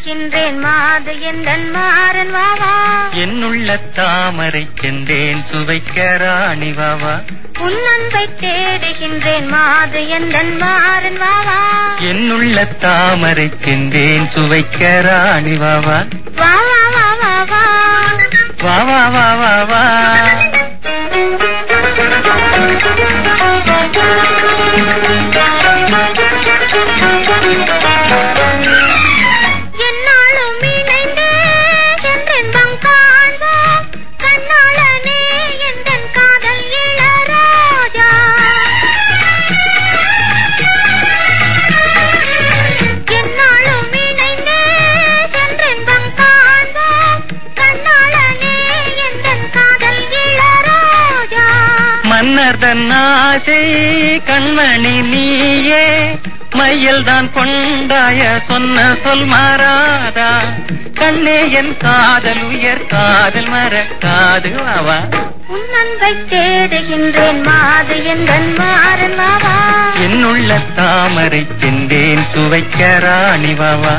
தேடுகின்றேன் மாது எந்தன் மாறன் வாவா. என்னுள்ள தாமரை சென்றேன் சுவைக்க ராணி வாவா. உன் அன்பை தேடுகின்றேன் மாது எந்தன் மாறன் வாவா. என்னுள்ள தாமரை சென்றேன் சுவைக்க ராணி வாவா. வாவா வாவா வா வாவா வாவா வா. என்னாலும் இணைந்து என்றென்பம் காண்போம் கண்ணாளனே எந்தன் காதல் இளராஜா. என்னாலும் இணைந்து என்றென்பம் காண்போம் கண்ணாளனே எந்தன் காதல் இளராஜா. மன்னர்தன் ஆசை கண்மணி நீயே மையில் தான் கொண்டாய சொன்ன சொல் மாறாதா. கண்ணே என் காதல் உயர் காதல் மறக்காது வாவா. உன் அன்பை தேடுகின்றேன் மாது எந்தன் மாறன் வாவா. என்னுள்ள தாமரை சென்றேன் சுவைக்க ராணி வாவா.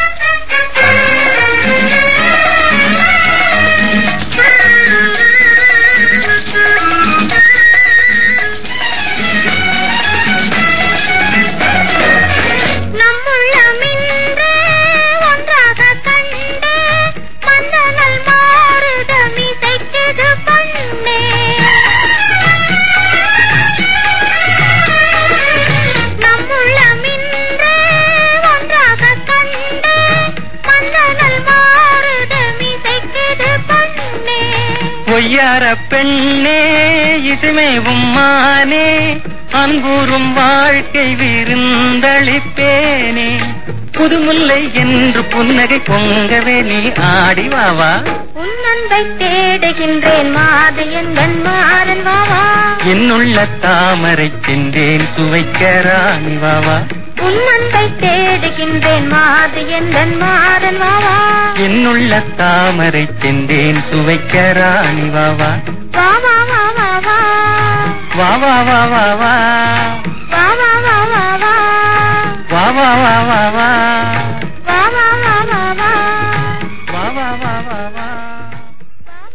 பொய்யார பெண்ணே இசுமேவும் மானே அன்பூரும் வாழ்க்கை விருந்தளிப்பேனே. புதுமுல்லை என்று புன்னகை பொங்கவே நீ ஆடி வாவா. உன் அன்பை தேடுகின்றேன் மாது எந்தன் மாறன் வாவா. என்னுள்ள தாமரை சென்றேன் சுவைக்க ராணி வாவா. உன் அன்பை தேடுகின்றேன் மாது எந்தன் மாறன் வாவா. என்னுள்ள தாமரை சென்றேன் சுவைக்க ராணி வாவா. வாவா வாவா வா வாவா வாவா வா வாவா வாவா வா வாவா வாவா வா.